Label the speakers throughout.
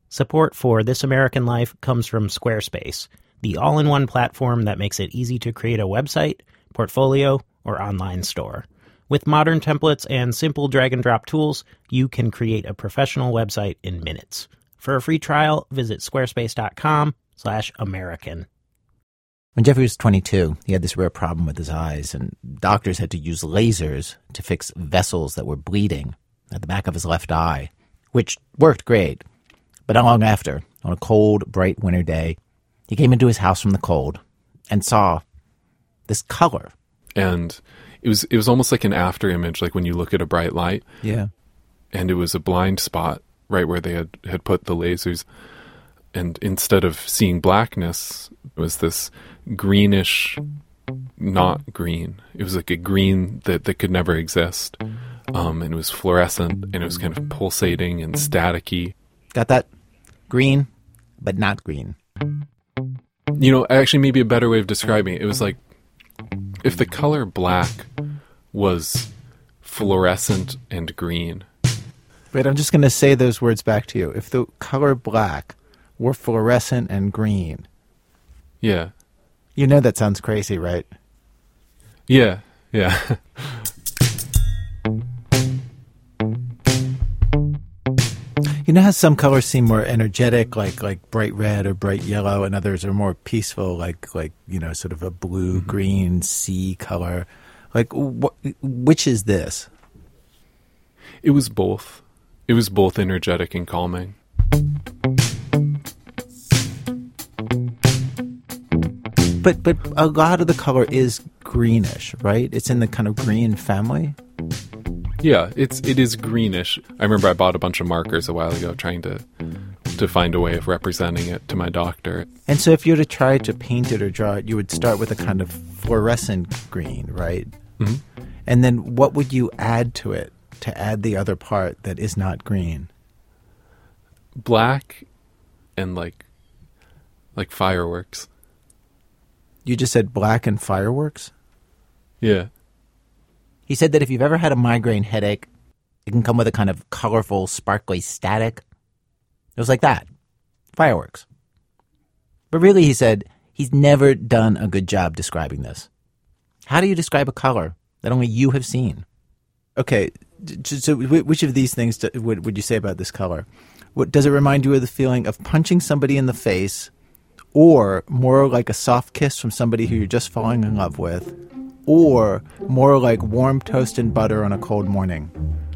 Speaker 1: Support for This American Life comes from Squarespace, the all-in-one platform that makes it easy to create a website, portfolio, or online store. With modern templates and simple drag-and-drop tools, you can create a professional website in minutes. For a free trial, visit squarespace.com/American.
Speaker 2: When Jeffrey was 22, he had this rare problem with his eyes, and doctors had to use lasers to fix vessels that were bleeding at the back of his left eye, which worked great. But not long after, on a cold, bright winter day, he came into his house from the cold and saw this color.
Speaker 3: And it was almost like an after image, like when you look at a bright light.
Speaker 2: Yeah.
Speaker 3: And it was a blind spot right where they had put the lasers. And instead of seeing blackness, it was this greenish, not green. It was like a green that could never exist. And it was fluorescent, and it was kind of pulsating and staticky.
Speaker 2: Got that? Green, but not green.
Speaker 3: You know, actually maybe a better way of describing it, it was like if the color black was fluorescent and green.
Speaker 2: Wait, I'm just going to say those words back to you. If the color black were fluorescent and green.
Speaker 3: Yeah.
Speaker 2: You know that sounds crazy, right?
Speaker 3: Yeah.
Speaker 2: You know how some colors seem more energetic, like bright red or bright yellow, and others are more peaceful, like sort of a blue-green sea color. Like, which is this?
Speaker 3: It was both. It was both energetic and calming.
Speaker 2: But a lot of the color is greenish, right? It's in the kind of green family.
Speaker 3: Yeah, it is greenish. I remember I bought a bunch of markers a while ago trying to find a way of representing it to my doctor.
Speaker 2: And so if you were to try to paint it or draw it, you would start with a kind of fluorescent green, right?
Speaker 3: Mm-hmm.
Speaker 2: And then what would you add to it to add the other part that is not green?
Speaker 3: Black and like fireworks.
Speaker 2: You just said black and fireworks?
Speaker 3: Yeah.
Speaker 2: He said that if you've ever had a migraine headache, it can come with a kind of colorful, sparkly static. It was like that. Fireworks. But really, he said, he's never done a good job describing this. How do you describe a color that only you have seen? Okay, so which of these things would you say about this color? Does it remind you of the feeling of punching somebody in the face, or more like a soft kiss from somebody who you're just falling in love with, or more like warm toast and butter on a cold morning?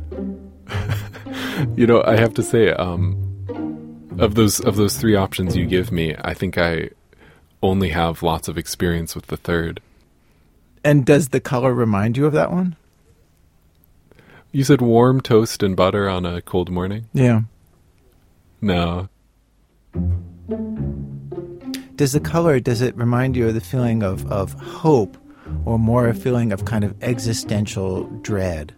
Speaker 3: You know, I have to say, of those three options you give me, I think I only have lots of experience with the third.
Speaker 2: And does the color remind you of that one?
Speaker 3: You said warm toast and butter on a cold morning?
Speaker 2: Yeah.
Speaker 3: No.
Speaker 2: Does it remind you of the feeling of hope, or more a feeling of kind of existential dread?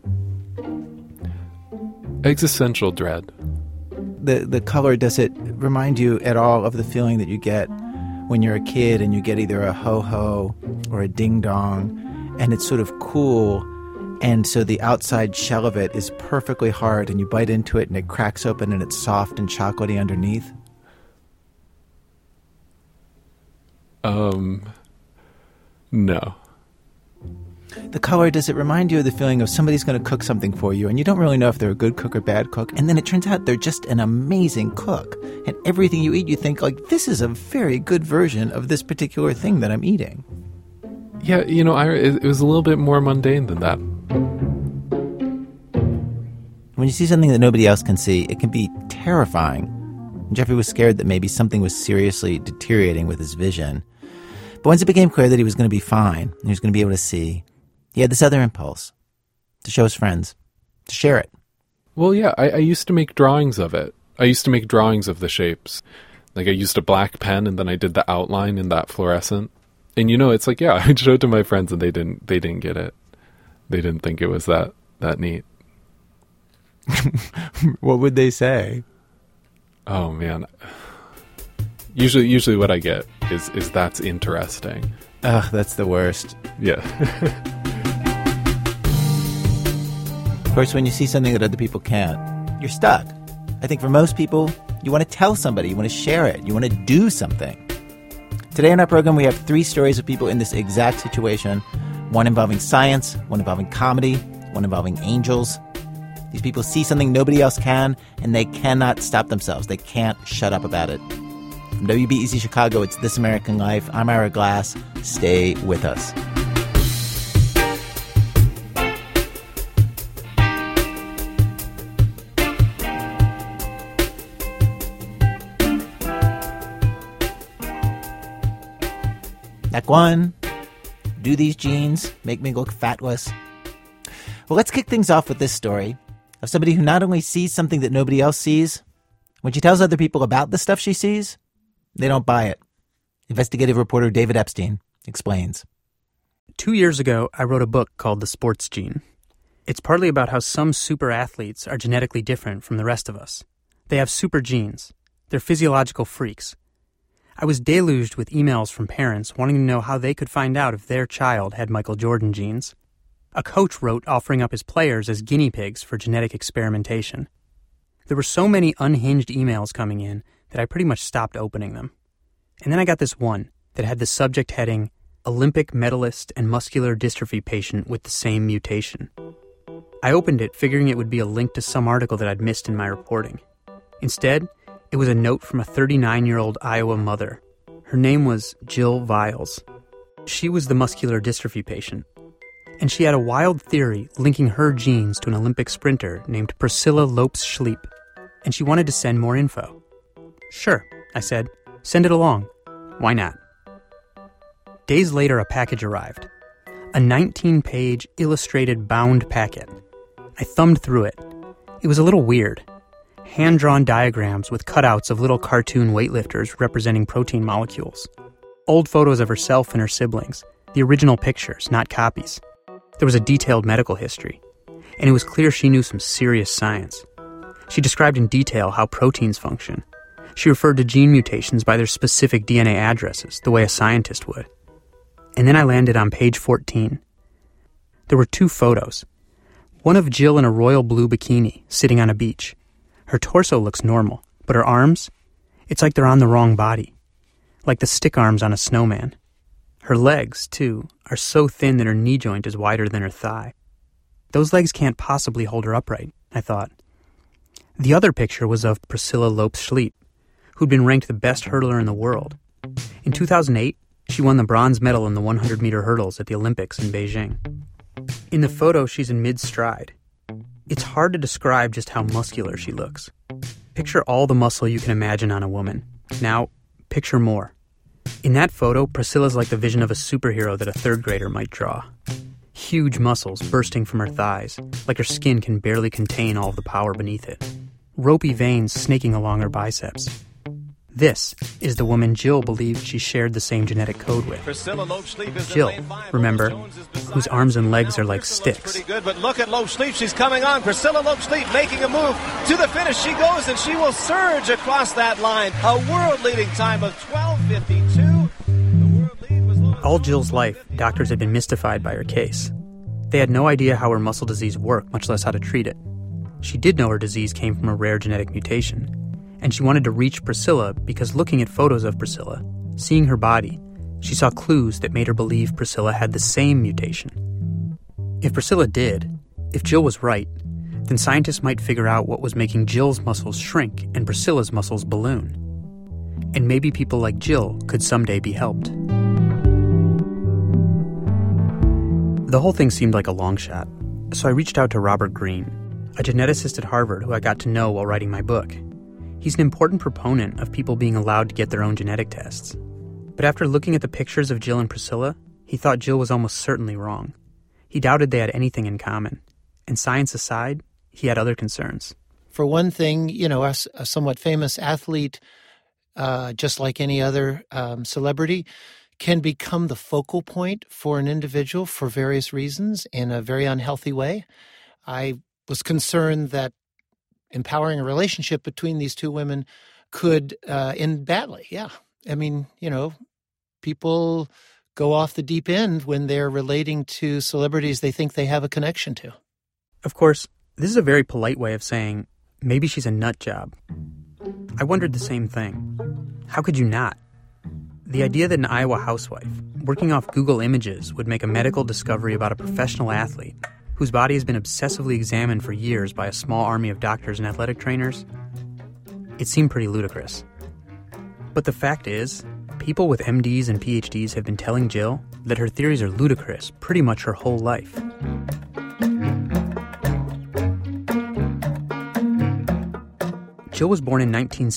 Speaker 3: Existential dread.
Speaker 2: The color, does it remind you at all of the feeling that you get when you're a kid and you get either a ho-ho or a ding-dong, and it's sort of cool, and so the outside shell of it is perfectly hard, and you bite into it and it cracks open and it's soft and chocolatey underneath?
Speaker 3: No.
Speaker 2: The color, does it remind you of the feeling of somebody's going to cook something for you, and you don't really know if they're a good cook or bad cook, and then it turns out they're just an amazing cook, and everything you eat you think, like, this is a very good version of this particular thing that I'm eating?
Speaker 3: Yeah, you know, it was a little bit more mundane than that.
Speaker 2: When you see something that nobody else can see, it can be terrifying. Jeffrey was scared that maybe something was seriously deteriorating with his vision. But once it became clear that he was going to be fine, and he was going to be able to see, he had this other impulse to show his friends, to share it.
Speaker 3: Well, yeah, I used to make drawings of it. I used to make drawings of the shapes. Like, I used a black pen, and then I did the outline in that fluorescent. And, you know, it's like, yeah, I'd show it to my friends, and they didn't get it. They didn't think it was that neat.
Speaker 2: What would they say?
Speaker 3: Oh, man. Usually what I get is that's interesting.
Speaker 2: Ugh, that's the worst.
Speaker 3: Yeah.
Speaker 2: Of course, when you see something that other people can't, you're stuck. I think for most people, You want to tell somebody. You want to share it. You want to do something. Today on our program, we have 3 stories of people in this exact situation. One involving science, one involving comedy, one involving angels. These people see something nobody else can, and they cannot stop themselves. They can't shut up about it. From WBEZ Chicago, it's This American Life. I'm Ira Glass. Stay with us. Act 1, do these jeans make me look fatless? Well, let's kick things off with this story of somebody who not only sees something that nobody else sees, when she tells other people about the stuff she sees, they don't buy it. Investigative reporter David Epstein explains.
Speaker 4: 2 years ago, I wrote a book called The Sports Gene. It's partly about how some super athletes are genetically different from the rest of us. They have super genes. They're physiological freaks. I was deluged with emails from parents wanting to know how they could find out if their child had Michael Jordan genes. A coach wrote offering up his players as guinea pigs for genetic experimentation. There were so many unhinged emails coming in that I pretty much stopped opening them. And then I got this one that had the subject heading, Olympic medalist and muscular dystrophy patient with the same mutation. I opened it figuring it would be a link to some article that I'd missed in my reporting. Instead, it was a note from a 39-year-old Iowa mother. Her name was Jill Viles. She was the muscular dystrophy patient. And she had a wild theory linking her genes to an Olympic sprinter named Priscilla Lopes-Schleep. And she wanted to send more info. Sure, I said. Send it along. Why not? Days later, a package arrived. A 19-page illustrated bound packet. I thumbed through it. It was a little weird. Hand-drawn diagrams with cutouts of little cartoon weightlifters representing protein molecules. Old photos of herself and her siblings. The original pictures, not copies. There was a detailed medical history. And it was clear she knew some serious science. She described in detail how proteins function. She referred to gene mutations by their specific DNA addresses, the way a scientist would. And then I landed on page 14. There were 2 photos. One of Jill in a royal blue bikini, sitting on a beach. Her torso looks normal, but her arms? It's like they're on the wrong body. Like the stick arms on a snowman. Her legs, too, are so thin that her knee joint is wider than her thigh. Those legs can't possibly hold her upright, I thought. The other picture was of Priscilla Lopes-Schleep, who'd been ranked the best hurdler in the world. In 2008, she won the bronze medal in the 100-meter hurdles at the Olympics in Beijing. In the photo, she's in mid-stride. It's hard to describe just how muscular she looks. Picture all the muscle you can imagine on a woman. Now, picture more. In that photo, Priscilla's like the vision of a superhero that a 3rd grader might draw. Huge muscles bursting from her thighs, like her skin can barely contain all of the power beneath it. Ropey veins snaking along her biceps. This is the woman Jill believed she shared the same genetic code with. Jill, remember, whose arms and legs are like sticks.
Speaker 5: Pretty good, but look at Lopes-Schleep. She's coming on. Priscilla Lopes-Schleep making a move to the finish. She goes and she will surge across that line. A world-leading time of 12:52. The world lead was
Speaker 4: all Jill's life, doctors had been mystified by her case. They had no idea how her muscle disease worked, much less how to treat it. She did know her disease came from a rare genetic mutation. And she wanted to reach Priscilla because looking at photos of Priscilla, seeing her body, she saw clues that made her believe Priscilla had the same mutation. If Priscilla did, if Jill was right, then scientists might figure out what was making Jill's muscles shrink and Priscilla's muscles balloon. And maybe people like Jill could someday be helped. The whole thing seemed like a long shot, so I reached out to Robert Greene, a geneticist at Harvard who I got to know while writing my book. He's an important proponent of people being allowed to get their own genetic tests. But after looking at the pictures of Jill and Priscilla, he thought Jill was almost certainly wrong. He doubted they had anything in common. And science aside, he had other concerns.
Speaker 6: For one thing, a somewhat famous athlete, just like any other celebrity, can become the focal point for an individual for various reasons in a very unhealthy way. I was concerned that empowering a relationship between these 2 women could end badly. Yeah. I mean, people go off the deep end when they're relating to celebrities they think they have a connection to.
Speaker 4: Of course, this is a very polite way of saying, maybe she's a nut job. I wondered the same thing. How could you not? The idea that an Iowa housewife, working off Google Images, would make a medical discovery about a professional athlete whose body has been obsessively examined for years by a small army of doctors and athletic trainers, it seemed pretty ludicrous. But the fact is, people with MDs and PhDs have been telling Jill that her theories are ludicrous pretty much her whole life. Jill was born in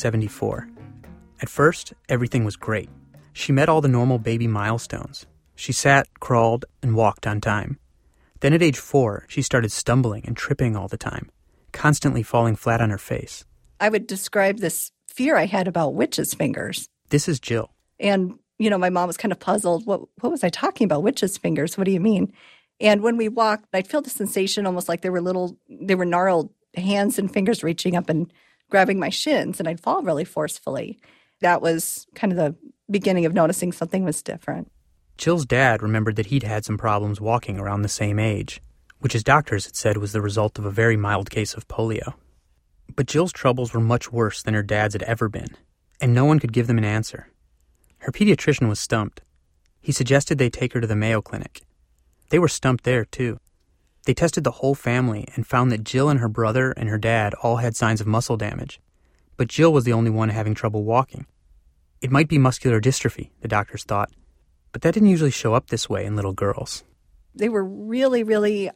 Speaker 4: 1974. At first, everything was great. She met all the normal baby milestones. She sat, crawled, and walked on time. Then at age 4, she started stumbling and tripping all the time, constantly falling flat on her face.
Speaker 7: I would describe this fear I had about witches' fingers.
Speaker 4: This is Jill.
Speaker 7: And, my mom was kind of puzzled. What was I talking about? Witches' fingers? What do you mean? And when we walked, I'd feel the sensation almost like they were gnarled hands and fingers reaching up and grabbing my shins, and I'd fall really forcefully. That was kind of the beginning of noticing something was different.
Speaker 4: Jill's dad remembered that he'd had some problems walking around the same age, which his doctors had said was the result of a very mild case of polio. But Jill's troubles were much worse than her dad's had ever been, and no one could give them an answer. Her pediatrician was stumped. He suggested they take her to the Mayo Clinic. They were stumped there, too. They tested the whole family and found that Jill and her brother and her dad all had signs of muscle damage, but Jill was the only one having trouble walking. It might be muscular dystrophy, the doctors thought, but that didn't usually show up this way in little girls.
Speaker 7: They were really, really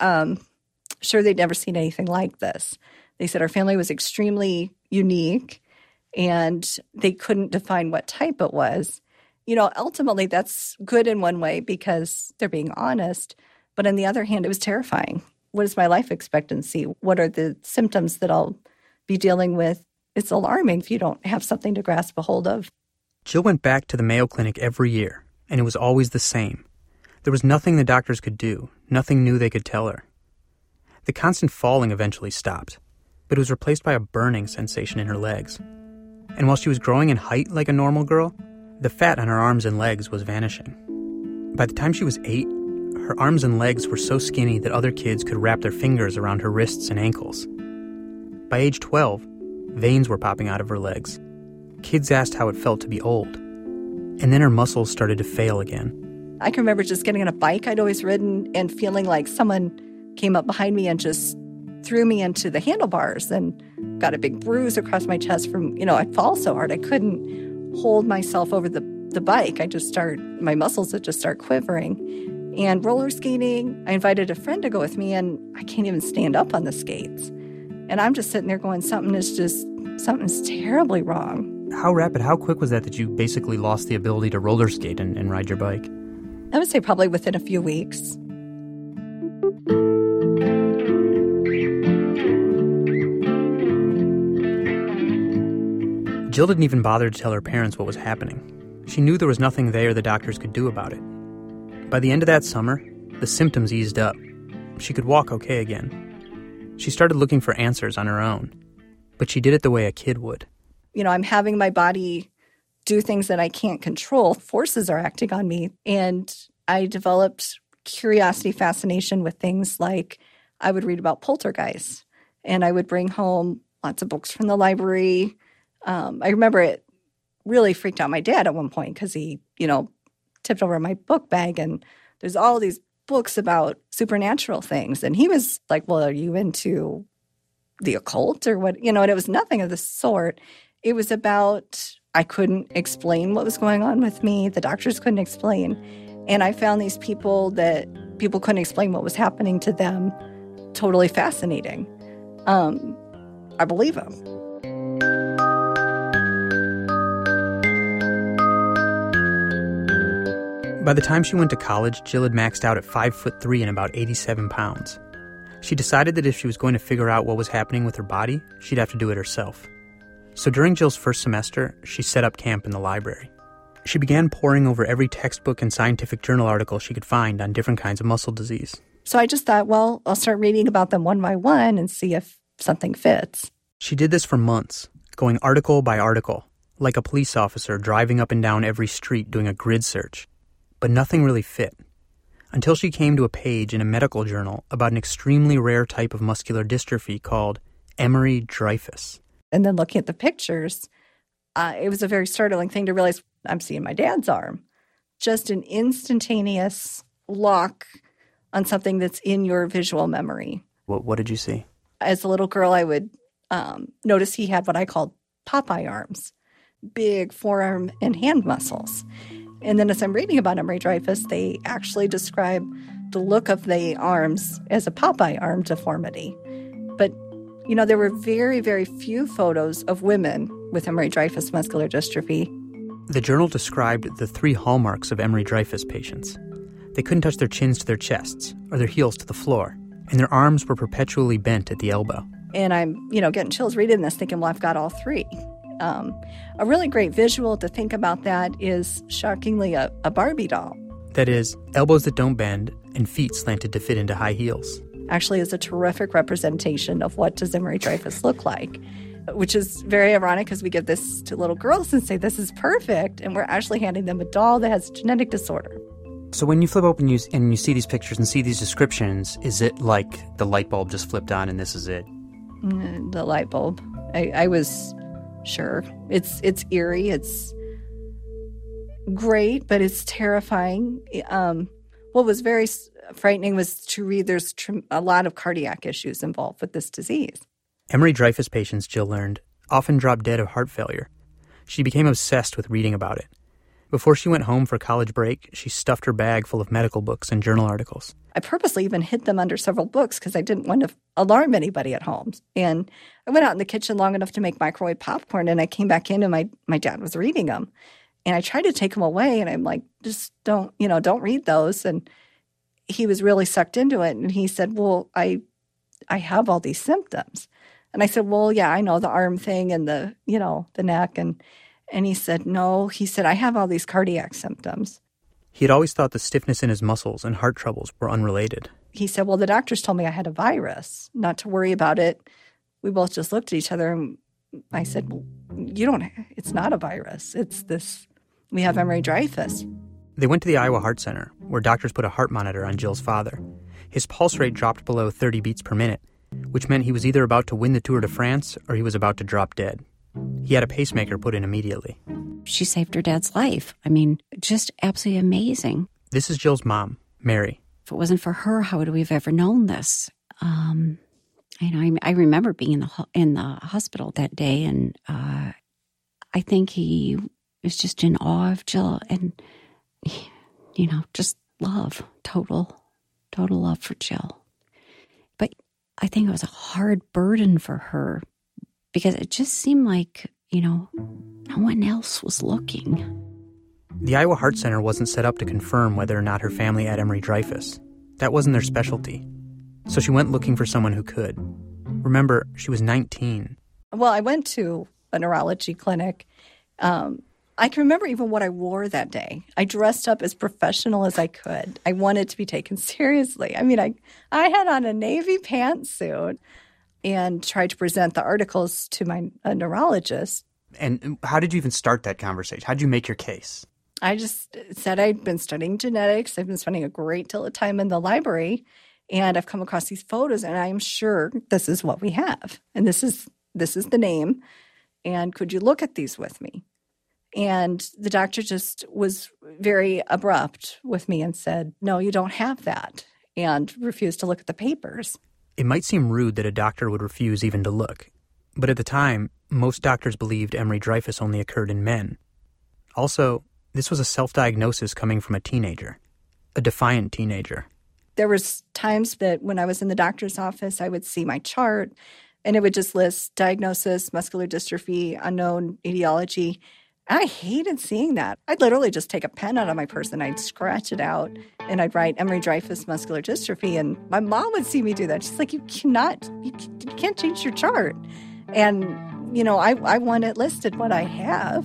Speaker 7: sure they'd never seen anything like this. They said our family was extremely unique, and they couldn't define what type it was. Ultimately, that's good in one way because they're being honest, but on the other hand, it was terrifying. What is my life expectancy? What are the symptoms that I'll be dealing with? It's alarming if you don't have something to grasp a hold of.
Speaker 4: Jill went back to the Mayo Clinic every year, and it was always the same. There was nothing the doctors could do, nothing new they could tell her. The constant falling eventually stopped, but it was replaced by a burning sensation in her legs. And while she was growing in height like a normal girl, the fat on her arms and legs was vanishing. By the time she was 8, her arms and legs were so skinny that other kids could wrap their fingers around her wrists and ankles. By age 12, veins were popping out of her legs. Kids asked how it felt to be old. And then her muscles started to fail again.
Speaker 7: I can remember just getting on a bike I'd always ridden and feeling like someone came up behind me and just threw me into the handlebars and got a big bruise across my chest from, I'd fall so hard I couldn't hold myself over the bike. My muscles would just start quivering. And roller skating, I invited a friend to go with me, and I can't even stand up on the skates. And I'm just sitting there going, something's terribly wrong.
Speaker 4: How quick was that you basically lost the ability to roller skate and ride your bike?
Speaker 7: I would say probably within a few weeks.
Speaker 4: Jill didn't even bother to tell her parents what was happening. She knew there was nothing they or the doctors could do about it. By the end of that summer, the symptoms eased up. She could walk okay again. She started looking for answers on her own, but she did it the way a kid would.
Speaker 7: I'm having my body do things that I can't control. Forces are acting on me. And I developed curiosity, fascination with things like I would read about poltergeists, and I would bring home lots of books from the library. I remember it really freaked out my dad at one point because he, tipped over my book bag, and there's all these books about supernatural things. And he was like, well, are you into the occult or what? And it was nothing of the sort. It was about, I couldn't explain what was going on with me. The doctors couldn't explain. And I found these people that people couldn't explain what was happening to them totally fascinating. I believe them.
Speaker 4: By the time she went to college, Jill had maxed out at 5'3" and about 87 pounds. She decided that if she was going to figure out what was happening with her body, she'd have to do it herself. So during Jill's first semester, she set up camp in the library. She began poring over every textbook and scientific journal article she could find on different kinds of muscle disease.
Speaker 7: So I just thought, well, I'll start reading about them one by one and see if something fits.
Speaker 4: She did this for months, going article by article, like a police officer driving up and down every street doing a grid search. But nothing really fit, until she came to a page in a medical journal about an extremely rare type of muscular dystrophy called Emery-Dreifuss.
Speaker 7: And then looking at the pictures, it was a very startling thing to realize I'm seeing my dad's arm. Just an instantaneous lock on something that's in your visual memory.
Speaker 4: What did you see?
Speaker 7: As a little girl, I would notice he had what I called Popeye arms, big forearm and hand muscles. And then as I'm reading about Emory Dreyfus, they actually describe the look of the arms as a Popeye arm deformity. But, you know, there were very, very few photos of women with Emory Dreyfus muscular dystrophy.
Speaker 4: The journal described the 3 hallmarks of Emory Dreyfus patients. They couldn't touch their chins to their chests or their heels to the floor, and their arms were perpetually bent at the elbow.
Speaker 7: And I'm, getting chills reading this, thinking, well, I've got all 3. A really great visual to think about that is, shockingly, a Barbie doll.
Speaker 4: That is, elbows that don't bend and feet slanted to fit into high heels.
Speaker 7: Actually is a terrific representation of what does Emory Dreyfus look like, which is very ironic because we give this to little girls and say, this is perfect, and we're actually handing them a doll that has a genetic disorder.
Speaker 4: So when you flip open and you see these pictures and see these descriptions, is it like the light bulb just flipped on and this is it?
Speaker 7: The light bulb. I was sure. It's eerie. It's great, but it's terrifying. What was very frightening was to read there's a lot of cardiac issues involved with this disease.
Speaker 4: Emory Dreyfus patients, Jill learned, often drop dead of heart failure. She became obsessed with reading about it. Before she went home for college break, she stuffed her bag full of medical books and journal articles.
Speaker 7: I purposely even hid them under several books because I didn't want to alarm anybody at home. And I went out in the kitchen long enough to make microwave popcorn, and I came back in and my dad was reading them. And I tried to take them away, and I'm like, just don't read those. And he was really sucked into it. And he said, well, I have all these symptoms. And I said, well, yeah, I know the arm thing and the neck. And he said, no. He said, I have all these cardiac symptoms.
Speaker 4: He had always thought the stiffness in his muscles and heart troubles were unrelated.
Speaker 7: He said, well, the doctors told me I had a virus, not to worry about it. We both just looked at each other, and I said, well, it's not a virus. It's this, we have Emory Dreyfus.
Speaker 4: They went to the Iowa Heart Center, where doctors put a heart monitor on Jill's father. His pulse rate dropped below 30 beats per minute, which meant he was either about to win the Tour de France or he was about to drop dead. He had a pacemaker put in immediately.
Speaker 8: She saved her dad's life. I mean, just absolutely amazing.
Speaker 4: This is Jill's mom, Mary.
Speaker 8: If it wasn't for her, how would we have ever known this? I remember being in the hospital that day, and I think he was just in awe of Jill, and just love, total love for Jill. But I think it was a hard burden for her because it just seemed like, no one else was looking.
Speaker 4: The Iowa Heart Center wasn't set up to confirm whether or not her family had Emory Dreyfus. That wasn't their specialty. So she went looking for someone who could. Remember, she was 19.
Speaker 7: Well, I went to a neurology clinic. I can remember even what I wore that day. I dressed up as professional as I could. I wanted to be taken seriously. I mean, I had on a navy pantsuit and tried to present the articles to my neurologist.
Speaker 4: And how did you even start that conversation? How did you make your case?
Speaker 7: I just said I'd been studying genetics. I've been spending a great deal of time in the library, and I've come across these photos, and I'm sure this is what we have. And this is the name. And could you look at these with me? And the doctor just was very abrupt with me and said, no, you don't have that, and refused to look at the papers.
Speaker 4: It might seem rude that a doctor would refuse even to look. But at the time, most doctors believed Emory Dreyfus only occurred in men. Also, this was a self-diagnosis coming from a teenager, a defiant teenager.
Speaker 7: There was times that when I was in the doctor's office, I would see my chart, and it would just list diagnosis, muscular dystrophy, unknown etiology. I hated seeing that. I'd literally just take a pen out of my purse and I'd scratch it out and I'd write Emory Dreyfus muscular dystrophy. And my mom would see me do that. She's like, you can't change your chart. And, I want it listed what I have.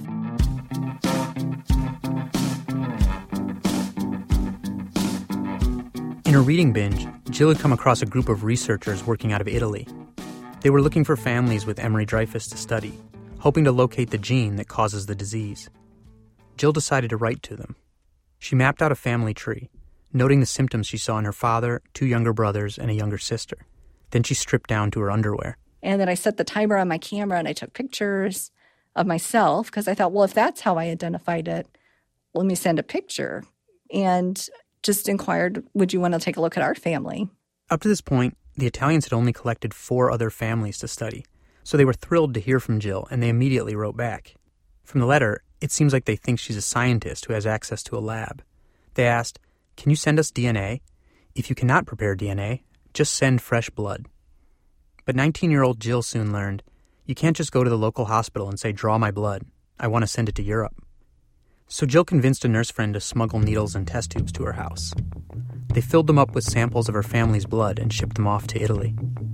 Speaker 4: In a reading binge, Jill had come across a group of researchers working out of Italy. They were looking for families with Emory Dreyfus to study, hoping to locate the gene that causes the disease. Jill decided to write to them. She mapped out a family tree, noting the symptoms she saw in her father, 2 younger brothers, and a younger sister. Then she stripped down to her underwear.
Speaker 7: And then I set the timer on my camera and I took pictures of myself because I thought, well, if that's how I identified it, let me send a picture. And just inquired, would you want to take a look at our family?
Speaker 4: Up to this point, the Italians had only collected 4 other families to study, so they were thrilled to hear from Jill, and they immediately wrote back. From the letter, it seems like they think she's a scientist who has access to a lab. They asked, "Can you send us DNA? If you cannot prepare DNA, just send fresh blood." But 19-year-old Jill soon learned, you can't just go to the local hospital and say, "Draw my blood. I want to send it to Europe." So Jill convinced a nurse friend to smuggle needles and test tubes to her house. They filled them up with samples of her family's blood and shipped them off to Italy.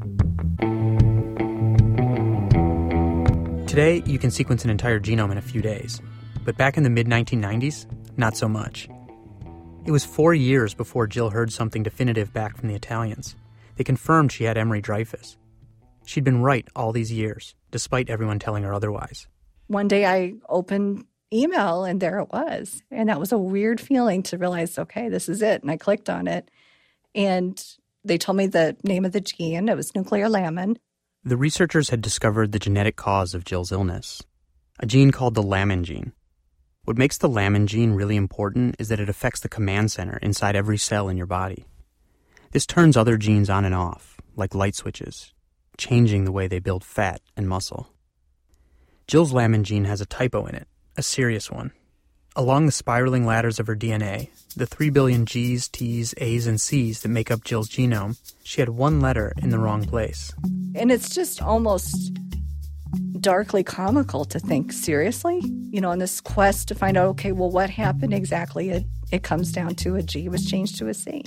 Speaker 4: Today, you can sequence an entire genome in a few days. But back in the mid-1990s, not so much. It was 4 years before Jill heard something definitive back from the Italians. They confirmed she had Emery-Dreifuss. She'd been right all these years, despite everyone telling her otherwise.
Speaker 7: One day I opened email and there it was. And that was a weird feeling to realize, okay, this is it. And I clicked on it. And they told me the name of the gene. It was nuclear lamin.
Speaker 4: The researchers had discovered the genetic cause of Jill's illness, a gene called the lamin gene. What makes the lamin gene really important is that it affects the command center inside every cell in your body. This turns other genes on and off, like light switches, changing the way they build fat and muscle. Jill's lamin gene has a typo in it, a serious one. Along the spiraling ladders of her DNA, the 3 billion G's, T's, A's, and C's that make up Jill's genome, she had one letter in the wrong place.
Speaker 7: And it's just almost darkly comical to think, seriously? You know, in this quest to find out, okay, well, what happened exactly? It comes down to a G was changed to a C.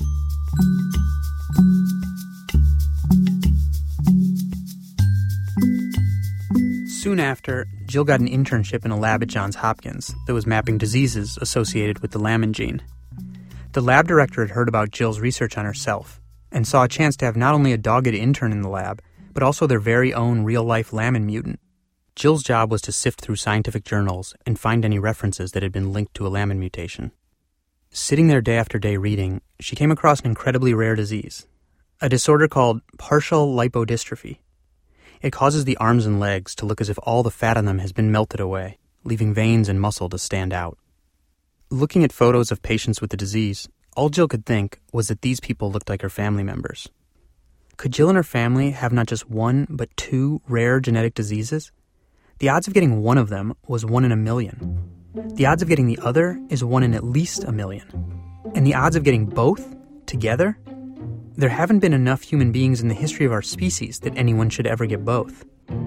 Speaker 4: Soon after, Jill got an internship in a lab at Johns Hopkins that was mapping diseases associated with the lamin gene. The lab director had heard about Jill's research on herself and saw a chance to have not only a dogged intern in the lab, but also their very own real-life lamin mutant. Jill's job was to sift through scientific journals and find any references that had been linked to a lamin mutation. Sitting there day after day reading, she came across an incredibly rare disease, a disorder called partial lipodystrophy. It causes the arms and legs to look as if all the fat on them has been melted away, leaving veins and muscle to stand out. Looking at photos of patients with the disease, all Jill could think was that these people looked like her family members. Could Jill and her family have not just one, but 2 rare genetic diseases? The odds of getting one of them was 1 in a million. The odds of getting the other is 1 in at least a million. And the odds of getting both together? There haven't been enough human beings in the history of our species that anyone should ever get both.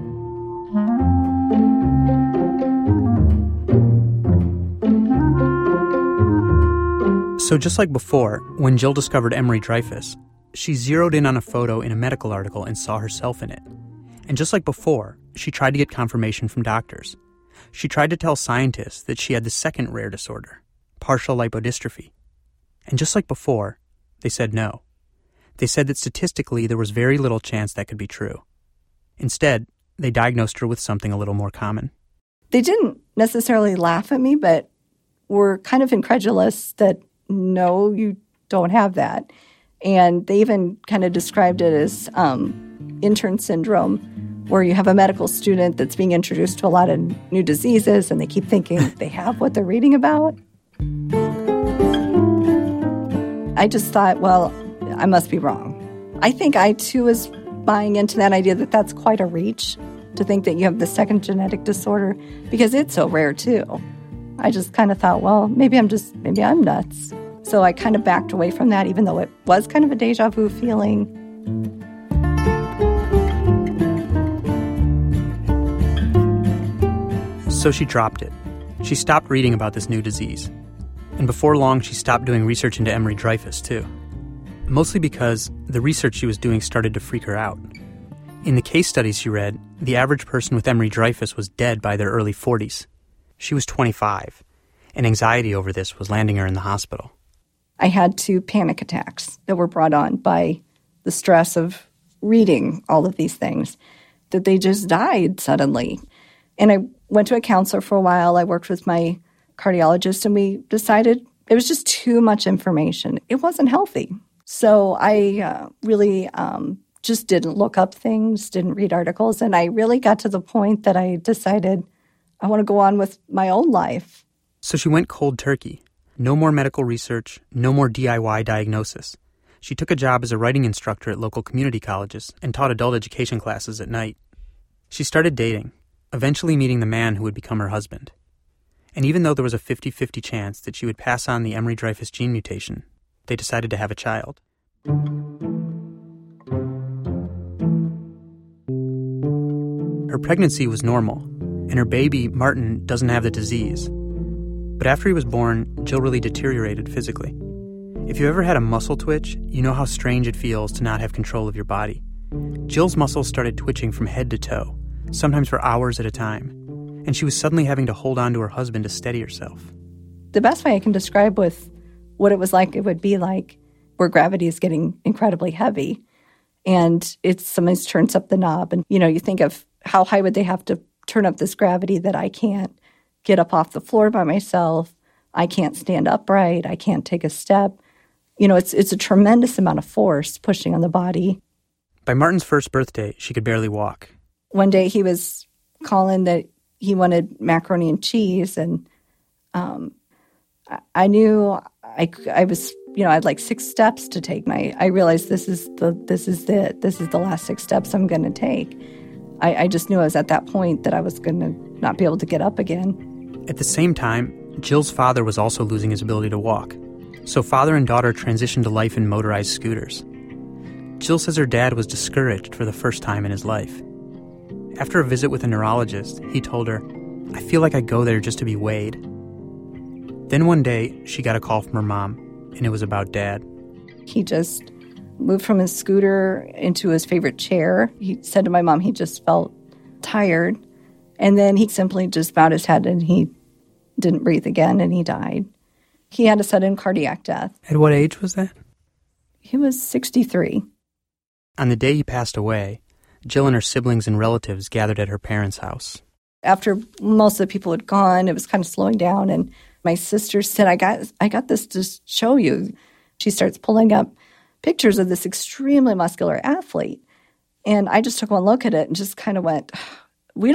Speaker 4: So just like before, when Jill discovered Emery-Dreifuss, she zeroed in on a photo in a medical article and saw herself in it. And just like before, she tried to get confirmation from doctors. She tried to tell scientists that she had the second rare disorder, partial lipodystrophy. And just like before, they said no. They said that statistically there was very little chance that could be true. Instead, they diagnosed her with something a little more common.
Speaker 7: They didn't necessarily laugh at me, but were kind of incredulous that, no, you don't have that. And they even kind of described it as intern syndrome, where you have a medical student that's being introduced to a lot of new diseases, and they keep thinking they have what they're reading about. I just thought, well, I must be wrong. I think I, too, was buying into that idea that that's quite a reach to think that you have the second genetic disorder because it's so rare, too. I just kind of thought, well, maybe I'm nuts. So I kind of backed away from that, even though it was kind of a deja vu feeling.
Speaker 4: So she dropped it. She stopped reading about this new disease. And before long, she stopped doing research into Emery-Dreifuss, too. Mostly because the research she was doing started to freak her out. In the case studies she read, the average person with Emery-Dreifuss was dead by their early 40s. She was 25, and anxiety over this was landing her in the hospital.
Speaker 7: I had 2 panic attacks that were brought on by the stress of reading all of these things, that they just died suddenly. And I went to a counselor for a while. I worked with my cardiologist, and we decided it was just too much information. It wasn't healthy. So I really just didn't look up things, didn't read articles. And I really got to the point that I decided I want to go on with my own life.
Speaker 4: So she went cold turkey. No more medical research, no more DIY diagnosis. She took a job as a writing instructor at local community colleges and taught adult education classes at night. She started dating, eventually meeting the man who would become her husband. And even though there was a 50-50 chance that she would pass on the Emery-Dreifuss gene mutation, they decided to have a child. Her pregnancy was normal, and her baby, Martin, doesn't have the disease. But after he was born, Jill really deteriorated physically. If you've ever had a muscle twitch, you know how strange it feels to not have control of your body. Jill's muscles started twitching from head to toe, sometimes for hours at a time, and she was suddenly having to hold on to her husband to steady herself.
Speaker 7: The best way I can describe with what it was like, it would be like where gravity is getting incredibly heavy, and somebody turns up the knob, and you think of how high would they have to turn up this gravity that I can't get up off the floor by myself, I can't stand upright, I can't take a step. It's a tremendous amount of force pushing on the body.
Speaker 4: By Martin's first birthday, she could barely walk.
Speaker 7: One day he was calling that he wanted macaroni and cheese, and I knew I was, I had like 6 steps to take. And I realized this is the last 6 steps I'm going to take. I just knew I was at that point that I was going to not be able to get up again.
Speaker 4: At the same time, Jill's father was also losing his ability to walk. So father and daughter transitioned to life in motorized scooters. Jill says her dad was discouraged for the first time in his life. After a visit with a neurologist, he told her, "I feel like I go there just to be weighed." Then one day, she got a call from her mom, and it was about Dad.
Speaker 7: He just moved from his scooter into his favorite chair. He said to my mom he just felt tired. And then he simply just bowed his head and he didn't breathe again and he died. He had a sudden cardiac death.
Speaker 4: At what age was that?
Speaker 7: He was 63.
Speaker 4: On the day he passed away, Jill and her siblings and relatives gathered at her parents' house.
Speaker 7: After most of the people had gone, it was kind of slowing down, and my sister said, I got this to show you. She starts pulling up pictures of this extremely muscular athlete. And I just took one look at it and just kind of went, we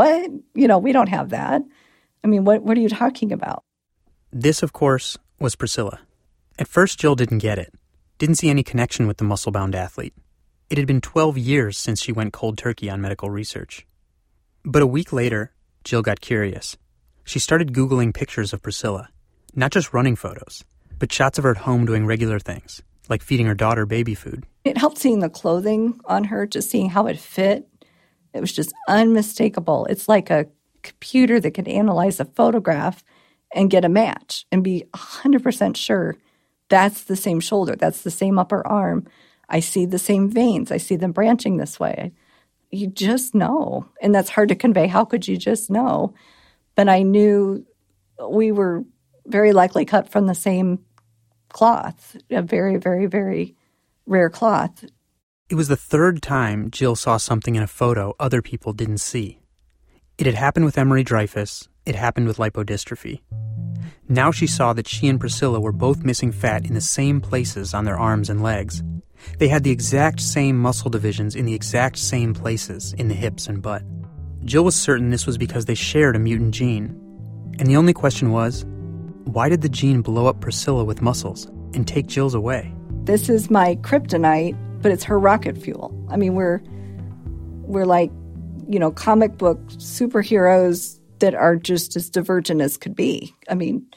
Speaker 7: don't have that. I mean, what are you talking about?
Speaker 4: This, of course, was Priscilla. At first, Jill didn't get it. Didn't see any connection with the muscle-bound athlete. It had been 12 years since she went cold turkey on medical research. But a week later, Jill got curious. She started Googling pictures of Priscilla. Not just running photos, but shots of her at home doing regular things, like feeding her daughter baby food.
Speaker 7: It helped seeing the clothing on her, just seeing how it fit. It was just unmistakable. It's like a computer that could analyze a photograph and get a match and be 100% sure that's the same shoulder, that's the same upper arm. I see the same veins. I see them branching this way. You just know. And that's hard to convey. How could you just know? But I knew we were very likely cut from the same cloth, a very, very, very rare cloth.
Speaker 4: It was the third time Jill saw something in a photo other people didn't see. It had happened with Emery-Dreifuss. It happened with lipodystrophy. Now she saw that she and Priscilla were both missing fat in the same places on their arms and legs. They had the exact same muscle divisions in the exact same places in the hips and butt. Jill was certain this was because they shared a mutant gene. And the only question was, why did the gene blow up Priscilla with muscles and take Jill's away?
Speaker 7: This is my kryptonite, but it's her rocket fuel. I mean, we're like, comic book superheroes that are just as divergent as could be. I mean,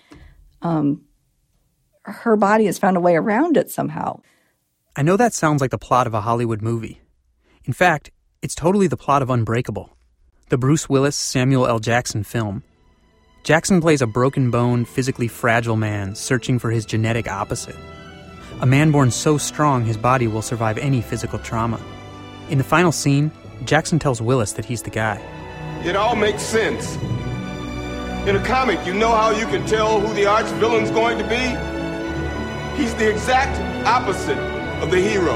Speaker 7: her body has found a way around it somehow.
Speaker 4: I know that sounds like the plot of a Hollywood movie. In fact, it's totally the plot of Unbreakable, the Bruce Willis, Samuel L. Jackson film. Jackson plays a broken-boned, physically fragile man searching for his genetic opposite. A man born so strong his body will survive any physical trauma. In the final scene, Jackson tells Willis that he's the guy.
Speaker 9: It all makes sense. In a comic, you know how you can tell who the arch villain's going to be? He's the exact opposite of the hero.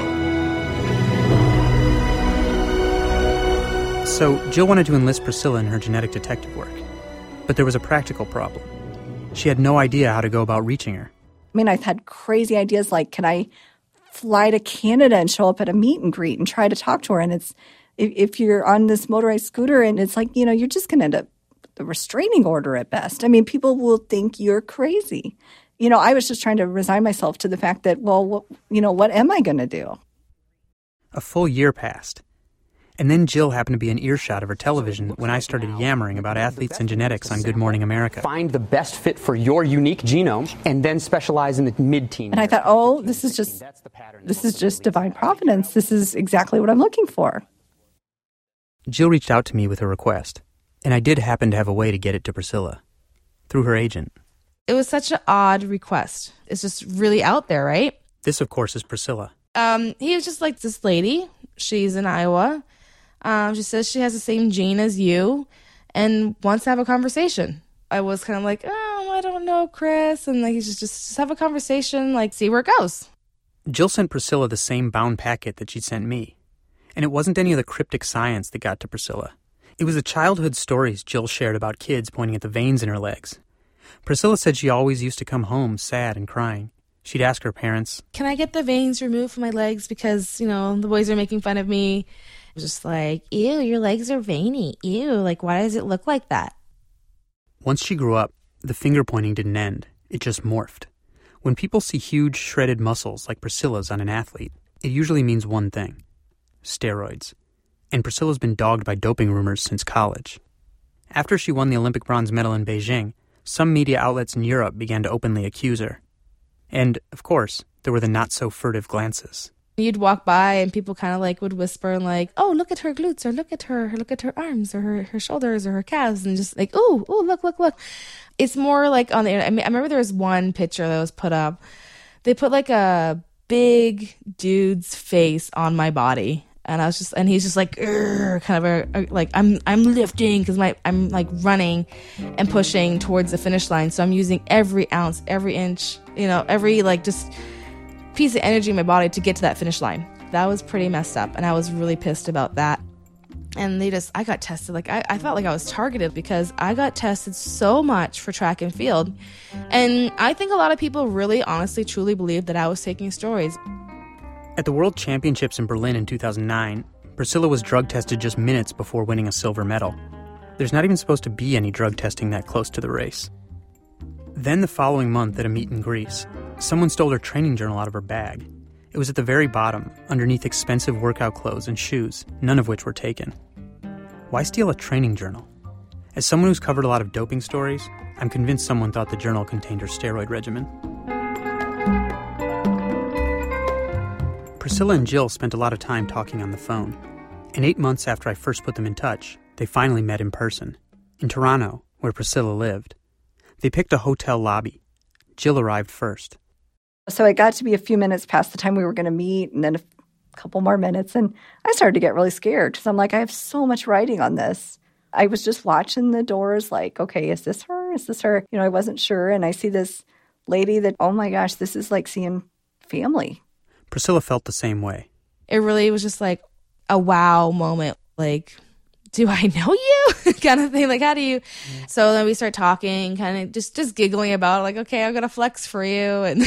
Speaker 4: So Jill wanted to enlist Priscilla in her genetic detective work. But there was a practical problem. She had no idea how to go about reaching her.
Speaker 7: I mean, I've had crazy ideas like, can I fly to Canada and show up at a meet and greet and try to talk to her. And it's, if you're on this motorized scooter and it's like, you know, you're just going to end up the restraining order at best. I mean, people will think you're crazy. You know, I was just trying to resign myself to the fact that, well, what am I going to do?
Speaker 4: A full year passed. And then Jill happened to be in earshot of her television when I started yammering about athletes and genetics on Good Morning America.
Speaker 10: Find the best fit for your unique genome and then specialize in the mid-teen.
Speaker 7: And I thought, oh, this is just divine providence. This is exactly what I'm looking for.
Speaker 4: Jill reached out to me with a request, and I did happen to have a way to get it to Priscilla, through her agent.
Speaker 11: It was such an odd request. It's just really out there, right?
Speaker 4: This, of course, is Priscilla.
Speaker 11: He was just like, this lady, she's in Iowa. She says she has the same gene as you and wants to have a conversation. I was kind of like, oh, I don't know, Chris. And like, just have a conversation, like, see where it goes.
Speaker 4: Jill sent Priscilla the same bound packet that she'd sent me. And it wasn't any of the cryptic science that got to Priscilla. It was the childhood stories Jill shared about kids pointing at the veins in her legs. Priscilla said she always used to come home sad and crying. She'd ask her parents,
Speaker 11: can I get the veins removed from my legs because, you know, the boys are making fun of me? I was just like, ew, your legs are veiny. Ew, like, why does it look like that?
Speaker 4: Once she grew up, the finger pointing didn't end. It just morphed. When people see huge, shredded muscles like Priscilla's on an athlete, it usually means one thing: steroids. And Priscilla's been dogged by doping rumors since college. After she won the Olympic bronze medal in Beijing, some media outlets in Europe began to openly accuse her. And, of course, there were the not-so-furtive glances.
Speaker 11: You'd walk by and people kind of like would whisper and like, oh, look at her glutes, or look at her arms, or her shoulders, or her calves, and just like, oh, look. It's more like on the internet. I mean, I remember there was one picture that was put up. They put like a big dude's face on my body. And he's just like, kind of like, I'm lifting because I'm like running and pushing towards the finish line. So I'm using every ounce, every inch, you know, every like just piece of energy in my body to get to that finish line. That was pretty messed up. And I was really pissed about that. And I got tested. Like, I felt like I was targeted because I got tested so much for track and field. And I think a lot of people really honestly, truly believed that I was taking steroids.
Speaker 4: At the World Championships in Berlin in 2009, Priscilla was drug tested just minutes before winning a silver medal. There's not even supposed to be any drug testing that close to the race. Then the following month at a meet in Greece, someone stole her training journal out of her bag. It was at the very bottom, underneath expensive workout clothes and shoes, none of which were taken. Why steal a training journal? As someone who's covered a lot of doping stories, I'm convinced someone thought the journal contained her steroid regimen. Priscilla and Jill spent a lot of time talking on the phone. And 8 months after I first put them in touch, they finally met in person, in Toronto, where Priscilla lived. They picked a hotel lobby. Jill arrived first.
Speaker 7: So it got to be a few minutes past the time we were going to meet, and then a couple more minutes, and I started to get really scared because I'm like, I have so much writing on this. I was just watching the doors like, okay, is this her? Is this her? You know, I wasn't sure, and I see this lady that, oh my gosh, this is like seeing family.
Speaker 4: Priscilla felt the same way.
Speaker 11: It really was just like a wow moment. Like, do I know you? Kind of thing. Like, how do you? So then we start talking, kind of just giggling about it. Like, okay, I'm going to flex for you. And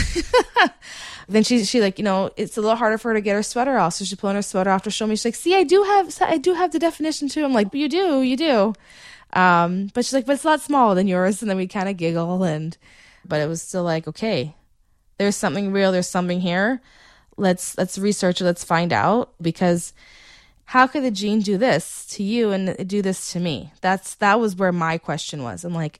Speaker 11: then she like, you know, it's a little harder for her to get her sweater off. So she's pulling her sweater off to show me. She's like, see, I do have the definition too. I'm like, you do. But she's like, but it's a lot smaller than yours. And then we kind of giggle but it was still like, okay, there's something real. There's something here. Let's research it. Let's find out, because how could the gene do this to you and do this to me? That was where my question was. I'm like,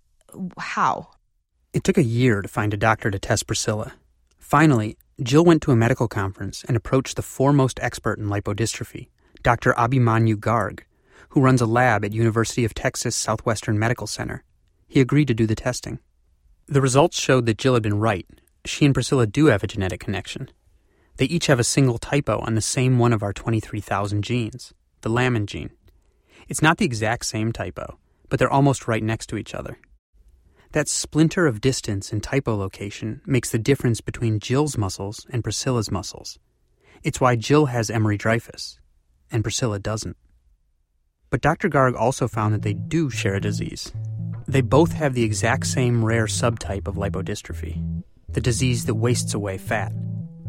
Speaker 11: how?
Speaker 4: It took a year to find a doctor to test Priscilla. Finally, Jill went to a medical conference and approached the foremost expert in lipodystrophy, Dr. Abhimanyu Garg, who runs a lab at University of Texas Southwestern Medical Center. He agreed to do the testing. The results showed that Jill had been right. She and Priscilla do have a genetic connection. They each have a single typo on the same one of our 23,000 genes, the lamin gene. It's not the exact same typo, but they're almost right next to each other. That splinter of distance in typo location makes the difference between Jill's muscles and Priscilla's muscles. It's why Jill has Emery-Dreifuss, and Priscilla doesn't. But Dr. Garg also found that they do share a disease. They both have the exact same rare subtype of lipodystrophy, the disease that wastes away fat.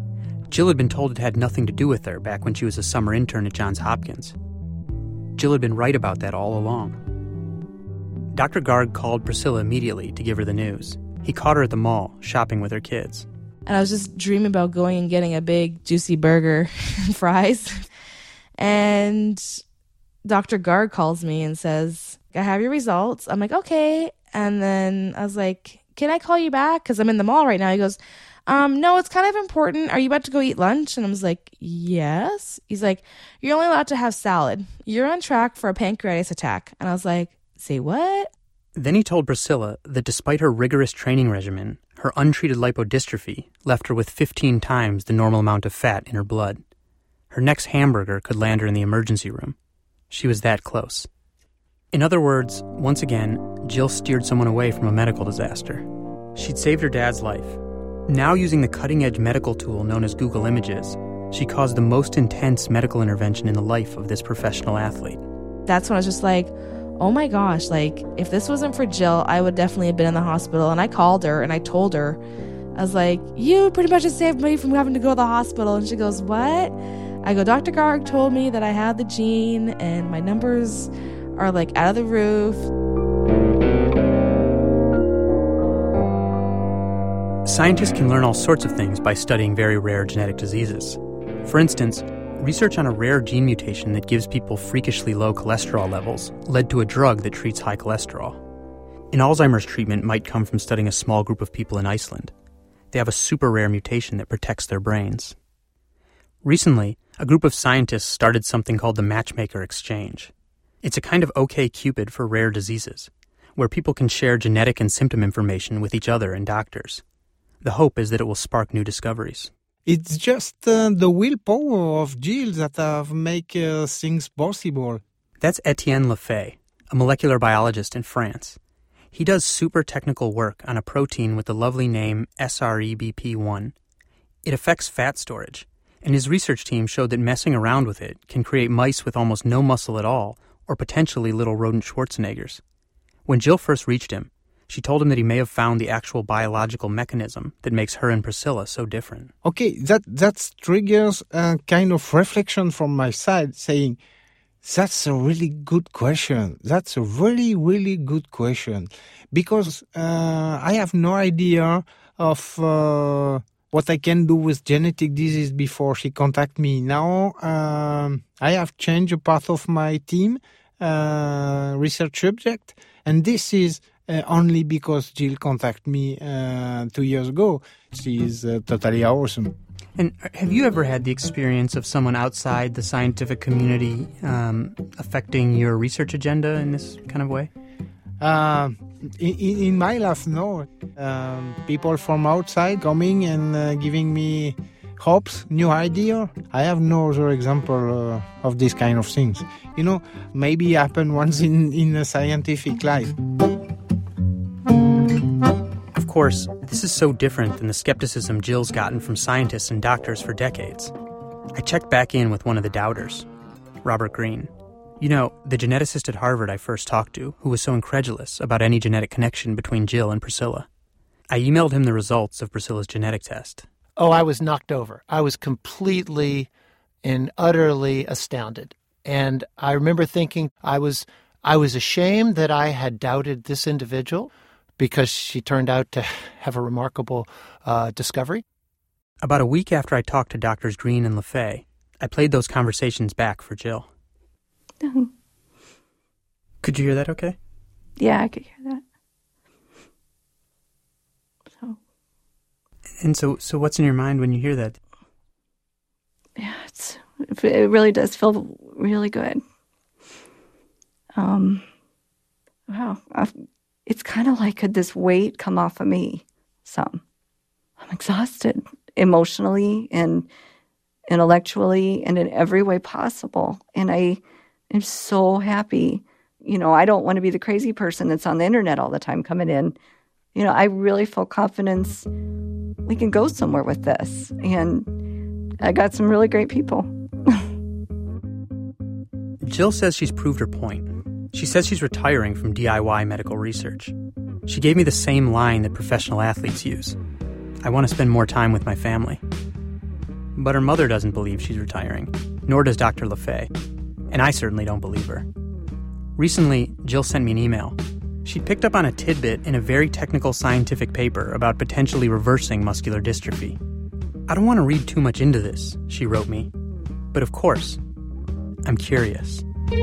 Speaker 4: Jill had been told it had nothing to do with her back when she was a summer intern at Johns Hopkins. Jill had been right about that all along. Dr. Garg called Priscilla immediately to give her the news. He caught her at the mall, shopping with her kids.
Speaker 11: And I was just dreaming about going and getting a big, juicy burger and fries. And Dr. Garg calls me and says, I have your results. I'm like, okay. And then I was like, can I call you back? Because I'm in the mall right now. He goes, no, it's kind of important. Are you about to go eat lunch? And I was like, yes. He's like, you're only allowed to have salad. You're on track for a pancreatitis attack. And I was like, say what?
Speaker 4: Then he told Priscilla that despite her rigorous training regimen, her untreated lipodystrophy left her with 15 times the normal amount of fat in her blood. Her next hamburger could land her in the emergency room. She was that close. In other words, once again, Jill steered someone away from a medical disaster. She'd saved her dad's life. Now using the cutting-edge medical tool known as Google Images, she caused the most intense medical intervention in the life of this professional athlete.
Speaker 11: That's when I was just like, oh my gosh, like, if this wasn't for Jill, I would definitely have been in the hospital. And I called her and I told her, I was like, you pretty much just saved me from having to go to the hospital. And she goes, what? I go, Dr. Garg told me that I had the gene and my numbers are like out of the roof.
Speaker 4: Scientists can learn all sorts of things by studying very rare genetic diseases. For instance, research on a rare gene mutation that gives people freakishly low cholesterol levels led to a drug that treats high cholesterol. An Alzheimer's treatment might come from studying a small group of people in Iceland. They have a super rare mutation that protects their brains. Recently, a group of scientists started something called the Matchmaker Exchange. It's a kind of OkCupid for rare diseases, where people can share genetic and symptom information with each other and doctors. The hope is that it will spark new discoveries.
Speaker 12: It's just the willpower of Jill that have make things possible.
Speaker 4: That's Etienne Lefay, a molecular biologist in France. He does super technical work on a protein with the lovely name SREBP1. It affects fat storage, and his research team showed that messing around with it can create mice with almost no muscle at all, or potentially little rodent Schwarzeneggers. When Jill first reached him, she told him that he may have found the actual biological mechanism that makes her and Priscilla so different.
Speaker 12: Okay, that triggers a kind of reflection from my side, saying, that's a really good question. That's a really, really good question. Because I have no idea of what I can do with genetic disease before she contacted me. Now, I have changed a part of my team, research subject, and this is only because Jill contacted me 2 years ago. She is totally awesome.
Speaker 4: And have you ever had the experience of someone outside the scientific community affecting your research agenda in this kind of way?
Speaker 12: In my life, no. People from outside coming and giving me hopes, new idea. I have no other example of this kind of things. You know, maybe happen once in a scientific life.
Speaker 4: Of course, this is so different than the skepticism Jill's gotten from scientists and doctors for decades. I checked back in with one of the doubters, Robert Green. You know, the geneticist at Harvard I first talked to, who was so incredulous about any genetic connection between Jill and Priscilla. I emailed him the results of Priscilla's genetic test.
Speaker 6: Oh, I was knocked over. I was completely and utterly astounded. And I remember thinking I was ashamed that I had doubted this individual because she turned out to have a remarkable discovery.
Speaker 4: About a week after I talked to Drs. Green and Lefay, I played those conversations back for Jill. Could you hear that okay?
Speaker 7: Yeah, I could hear that.
Speaker 4: So what's in your mind when you hear that?
Speaker 7: Yeah, it really does feel really good. Wow. It's kind of like, could this weight come off of me some? I'm exhausted emotionally and intellectually and in every way possible. And I am so happy. You know, I don't want to be the crazy person that's on the internet all the time coming in. You know, I really feel confidence we can go somewhere with this. And I got some really great people.
Speaker 4: Jill says she's proved her point. She says she's retiring from DIY medical research. She gave me the same line that professional athletes use. I want to spend more time with my family. But her mother doesn't believe she's retiring, nor does Dr. LaFay. And I certainly don't believe her. Recently, Jill sent me an email. She'd picked up on a tidbit in a very technical scientific paper about potentially reversing muscular dystrophy. I don't want to read too much into this, she wrote me. But of course, I'm curious.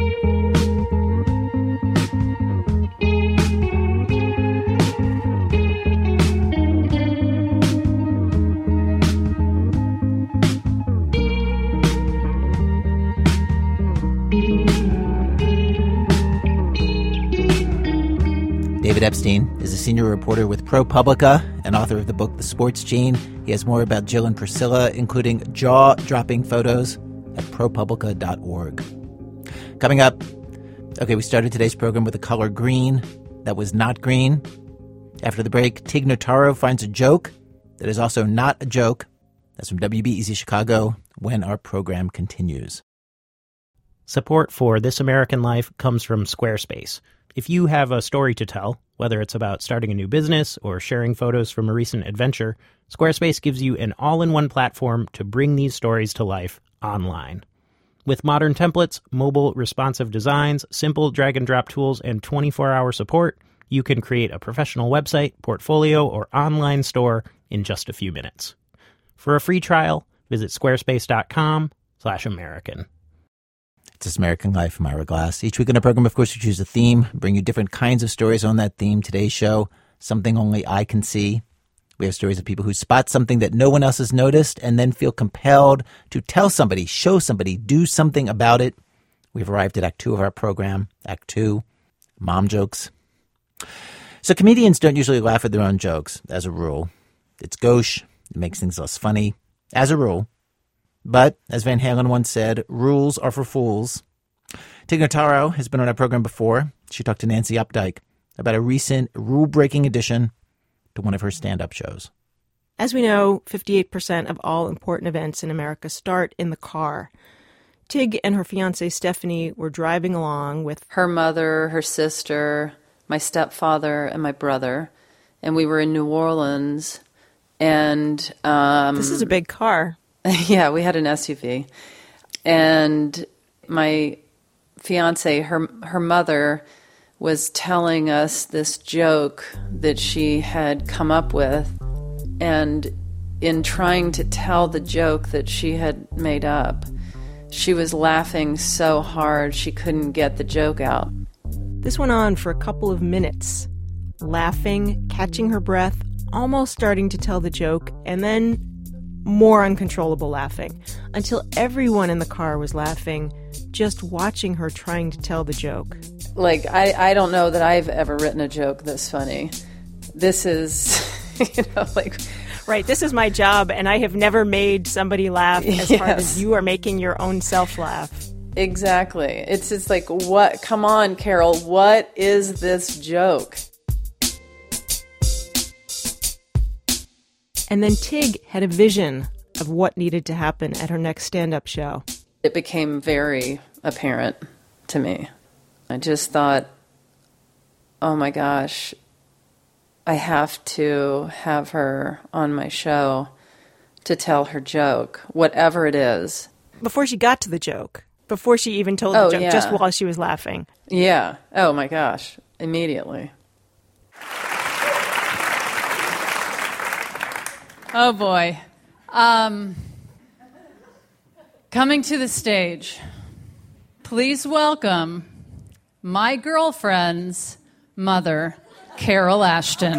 Speaker 2: David Epstein is a senior reporter with ProPublica and author of the book The Sports Gene. He has more about Jill and Priscilla, including jaw-dropping photos, at ProPublica.org. Coming up, we started today's program with the color green. That was not green. After the break, Tig Notaro finds a joke that is also not a joke. That's from WBEZ Chicago when our program continues.
Speaker 1: Support for This American Life comes from Squarespace. If you have a story to tell, whether it's about starting a new business or sharing photos from a recent adventure, Squarespace gives you an all-in-one platform to bring these stories to life online. With modern templates, mobile responsive designs, simple drag-and-drop tools, and 24-hour support, you can create a professional website, portfolio, or online store in just a few minutes. For a free trial, visit squarespace.com/American.
Speaker 2: It's This American Life, I'm Ira Glass. Each week in our program, of course, we choose a theme, bring you different kinds of stories on that theme. Today's show, Something Only I Can See. We have stories of people who spot something that no one else has noticed and then feel compelled to tell somebody, show somebody, do something about it. We've arrived at Act 2 of our program. Act 2, mom jokes. So comedians don't usually laugh at their own jokes, as a rule. It's gauche. It makes things less funny, as a rule. But, as Van Halen once said, rules are for fools. Tig Notaro has been on our program before. She talked to Nancy Updike about a recent rule-breaking addition to one of her stand-up shows.
Speaker 13: As we know, 58% of all important events in America start in the car. Tig and her fiancé Stephanie were driving along with
Speaker 14: her mother, her sister, my stepfather, and my brother. And we were in New Orleans. And
Speaker 13: this is a big car.
Speaker 14: Yeah, we had an SUV. And my fiancé, her mother, was telling us this joke that she had come up with. And in trying to tell the joke that she had made up, she was laughing so hard she couldn't get the joke out.
Speaker 13: This went on for a couple of minutes, laughing, catching her breath, almost starting to tell the joke, and then more uncontrollable laughing, until everyone in the car was laughing, just watching her trying to tell the joke.
Speaker 14: Like, I don't know that I've ever written a joke this funny. This is,
Speaker 13: Right, this is my job, and I have never made somebody laugh as hard as you are making your own self laugh.
Speaker 14: Exactly. It's just like, what? Come on, Carol, what is this joke?
Speaker 13: And then Tig had a vision of what needed to happen at her next stand-up show.
Speaker 14: It became very apparent to me. I just thought, oh my gosh, I have to have her on my show to tell her joke, whatever it is.
Speaker 13: Before she got to the joke, before she even told the joke, just while she was laughing.
Speaker 14: Yeah. Oh my gosh, immediately.
Speaker 15: Oh, boy. Coming to the stage, please welcome my girlfriend's mother, Carol Ashton.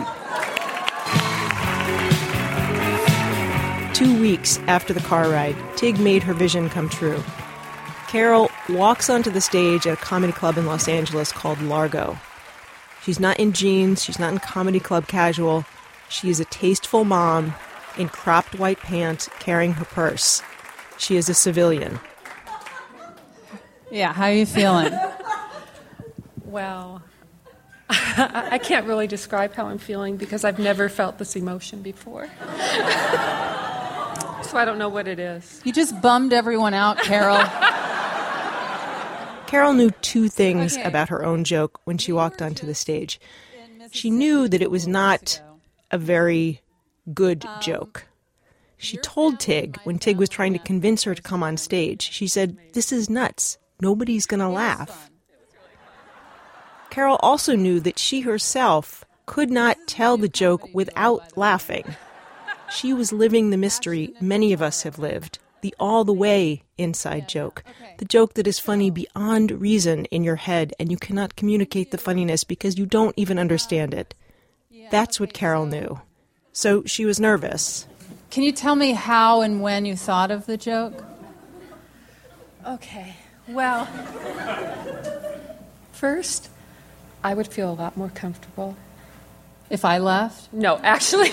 Speaker 13: 2 weeks after the car ride, Tig made her vision come true. Carol walks onto the stage at a comedy club in Los Angeles called Largo. She's not in jeans, she's not in comedy club casual. She is a tasteful mom in cropped white pants, carrying her purse. She is a civilian.
Speaker 15: Yeah, how are you feeling?
Speaker 16: Well, I can't really describe how I'm feeling because I've never felt this emotion before. So I don't know what it is.
Speaker 15: You just bummed everyone out, Carol.
Speaker 13: Carol knew two things about her own joke when she walked onto the stage. She knew that it was not a very good joke. She told Tig, when Tig was trying to convince her to come on stage, she said, "This is nuts. Nobody's going to laugh." Carol also knew that she herself could not tell the joke without laughing. She was living the mystery many of us have lived, the all the way inside joke, the joke that is funny beyond reason in your head and you cannot communicate the funniness because you don't even understand it. That's what Carol knew. So she was nervous.
Speaker 15: Can you tell me how and when you thought of the joke?
Speaker 16: Okay, well, first, I would feel a lot more comfortable.
Speaker 15: If I left?
Speaker 16: No, actually,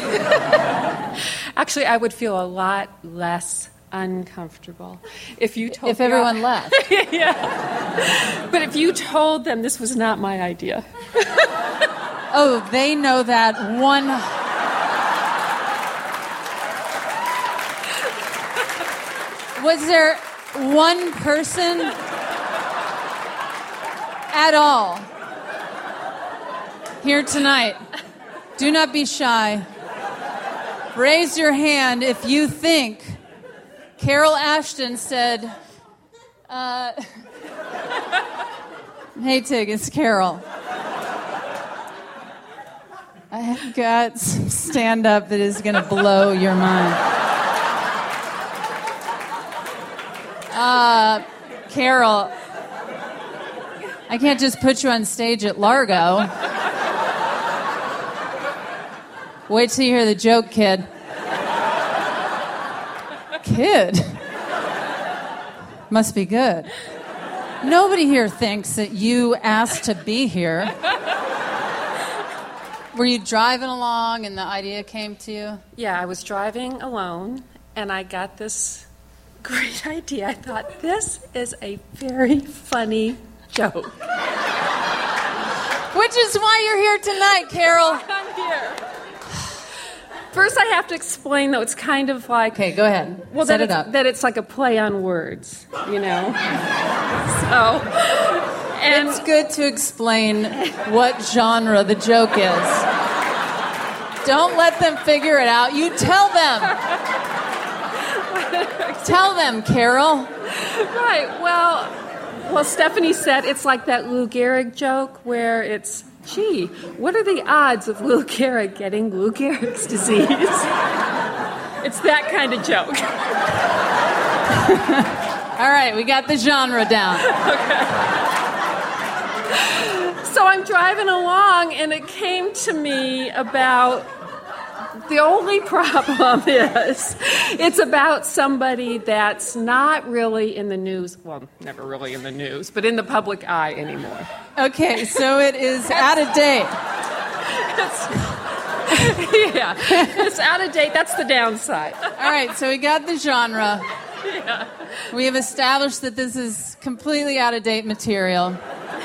Speaker 16: I would feel a lot less uncomfortable if you told
Speaker 15: if everyone left.
Speaker 16: Yeah. But if you told them this was not my idea.
Speaker 15: Oh, they know that one. Was there one person at all here tonight? Do not be shy. Raise your hand if you think Carol Ashton said, "Hey, Tig, it's Carol. I have got some stand-up that is going to blow your mind." Carol, I can't just put you on stage at Largo. Wait till you hear the joke, kid. Kid? Must be good. Nobody here thinks that you asked to be here. Were you driving along and the idea came to you?
Speaker 16: Yeah, I was driving alone, and I got this great idea. I thought, this is a very funny joke.
Speaker 15: Which is why you're here tonight, Carol.
Speaker 16: I'm here. First, I have to explain, though, it's kind of like...
Speaker 15: Okay, go ahead.
Speaker 16: Well,
Speaker 15: Set it up.
Speaker 16: That it's like a play on words, you know? So... And
Speaker 15: it's good to explain what genre the joke is. Don't let them figure it out. You tell them. Tell them, Carol.
Speaker 16: Right. Well, Stephanie said it's like that Lou Gehrig joke where it's, gee, what are the odds of Lou Gehrig getting Lou Gehrig's disease? It's that kind of joke.
Speaker 15: All right, we got the genre down.
Speaker 16: Okay. So I'm driving along, and it came to me about... The only problem is it's about somebody that's not really in the news. Well, never really in the news, but in the public eye anymore.
Speaker 15: Okay, so it is out of date.
Speaker 16: Yeah, it's out of date. That's the downside.
Speaker 15: All right, so we got the genre.
Speaker 16: Yeah.
Speaker 15: We have established that this is completely out of date material.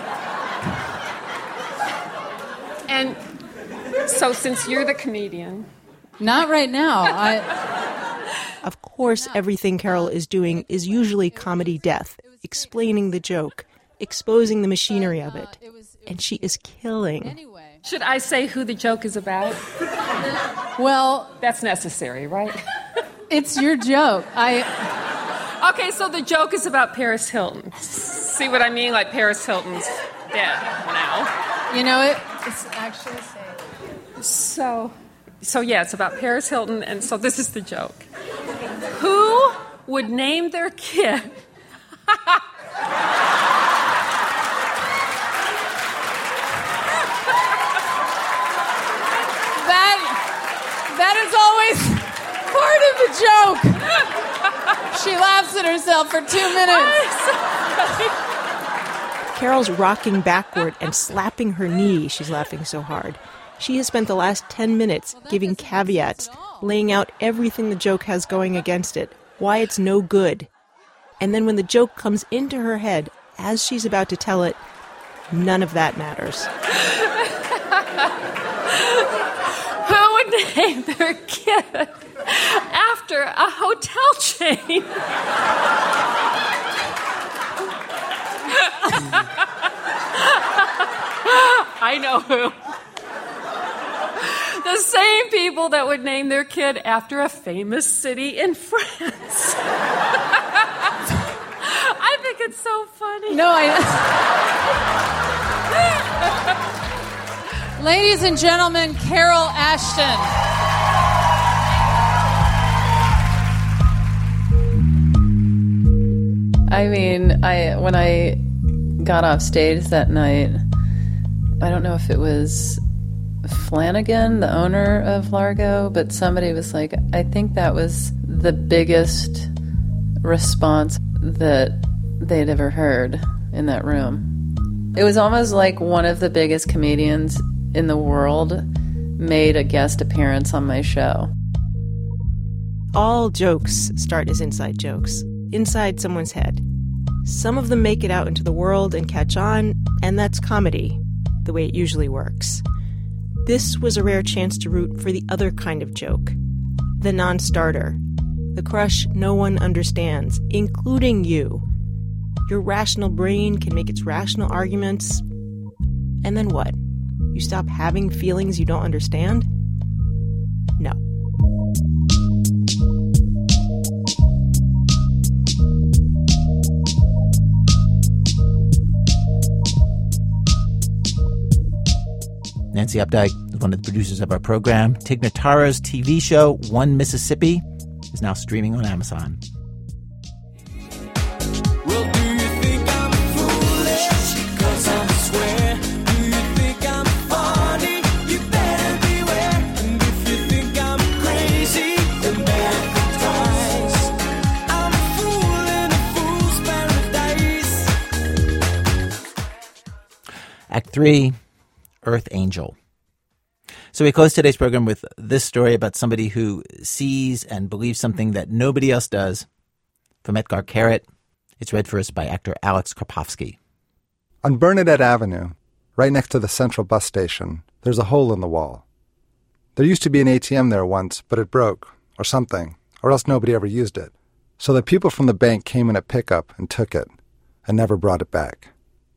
Speaker 16: And so since you're the comedian...
Speaker 15: Not right now.
Speaker 13: Of course, everything Carol is doing is usually comedy death, explaining the joke, exposing the machinery of it. And she is killing.
Speaker 16: Should I say who the joke is about?
Speaker 15: Well...
Speaker 16: That's necessary, right?
Speaker 15: It's your joke.
Speaker 16: Okay, so the joke is about Paris Hilton. See what I mean? Like Paris Hilton's dead now.
Speaker 15: You know, it's actually saying...
Speaker 16: So yeah, it's about Paris Hilton, and so this is the joke. Who would name their kid?
Speaker 15: That is always part of the joke. She laughs at herself for 2 minutes.
Speaker 13: Carol's rocking backward and slapping her knee. She's laughing so hard. She has spent the last 10 minutes giving caveats, laying out everything the joke has going against it, why it's no good. And then when the joke comes into her head, as she's about to tell it, none of that matters.
Speaker 16: Who would name their kid after a hotel chain? I know who. The same people that would name their kid after a famous city in France. I think it's so funny.
Speaker 15: No, Ladies and gentlemen, Carol Ashton.
Speaker 14: I mean, when I got off stage that night, I don't know if it was Flanagan, the owner of Largo, but somebody was like, I think that was the biggest response that they'd ever heard in that room. It was almost like one of the biggest comedians in the world made a guest appearance on my show.
Speaker 13: All jokes start as inside jokes, inside someone's head. Some of them make it out into the world and catch on, and that's comedy, the way it usually works. This was a rare chance to root for the other kind of joke, the non-starter, the crush no one understands, including you. Your rational brain can make its rational arguments, and then what? You stop having feelings you don't understand? No.
Speaker 2: Nancy Updike is one of the producers of our program. Tig Notaro's TV show, One Mississippi, is now streaming on Amazon. Act 3, Earth Angel. So we close today's program with this story about somebody who sees and believes something that nobody else does. From Edgar Carrot, it's read for us by actor Alex Karpovsky.
Speaker 17: On Bernadette Avenue, right next to the Central bus station, there's a hole in the wall. There used to be an ATM there once, but it broke, or something, or else nobody ever used it. So the people from the bank came in a pickup and took it, and never brought it back.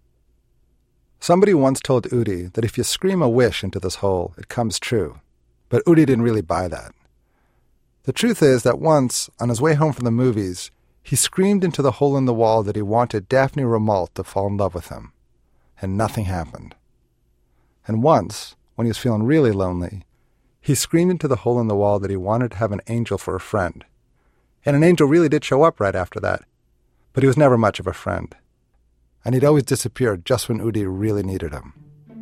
Speaker 17: Somebody once told Udi that if you scream a wish into this hole, it comes true. But Udi didn't really buy that. The truth is that once, on his way home from the movies, he screamed into the hole in the wall that he wanted Daphne Ramolt to fall in love with him. And nothing happened. And once, when he was feeling really lonely, he screamed into the hole in the wall that he wanted to have an angel for a friend. And an angel really did show up right after that. But he was never much of a friend. And he'd always disappeared just when Udi really needed him.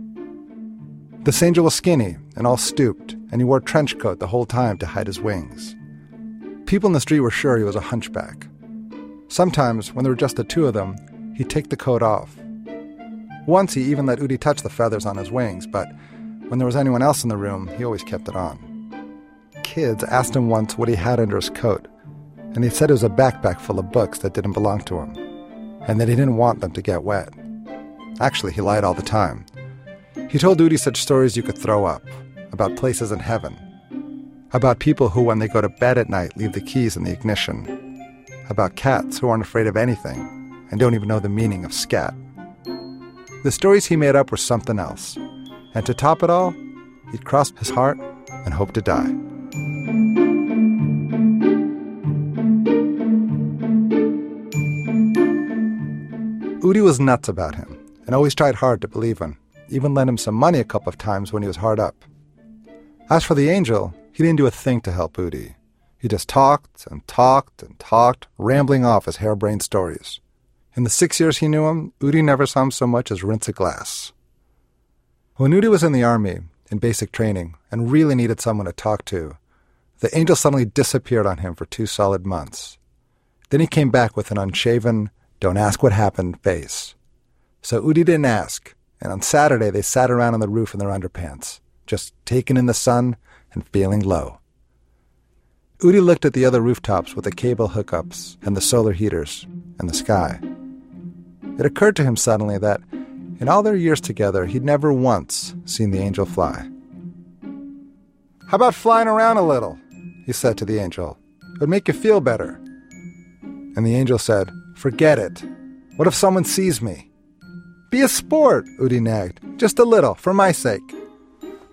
Speaker 17: This angel was skinny and all stooped, and he wore a trench coat the whole time to hide his wings. People in the street were sure he was a hunchback. Sometimes, when there were just the two of them, he'd take the coat off. Once he even let Udi touch the feathers on his wings, but when there was anyone else in the room, he always kept it on. Kids asked him once what he had under his coat, and he said it was a backpack full of books that didn't belong to him, and that he didn't want them to get wet. Actually, he lied all the time. He told Udi such stories you could throw up, about places in heaven, about people who, when they go to bed at night, leave the keys in the ignition, about cats who aren't afraid of anything and don't even know the meaning of scat. The stories he made up were something else, and to top it all, he'd cross his heart and hope to die. Udi was nuts about him and always tried hard to believe him, even lent him some money a couple of times when he was hard up. As for the angel, he didn't do a thing to help Udi. He just talked and talked and talked, rambling off his harebrained stories. In the 6 years he knew him, Udi never saw him so much as rinse a glass. When Udi was in the army, in basic training, and really needed someone to talk to, the angel suddenly disappeared on him for 2 solid months. Then he came back with an unshaven, don't ask what happened face. So Udi didn't ask, and on Saturday they sat around on the roof in their underpants, just taking in the sun and feeling low. Udi looked at the other rooftops with the cable hookups and the solar heaters and the sky. It occurred to him suddenly that in all their years together, he'd never once seen the angel fly. "How about flying around a little?" he said to the angel. "It would make you feel better." And the angel said, "Forget it. What if someone sees me?" "Be a sport," Udi nagged. "Just a little, for my sake."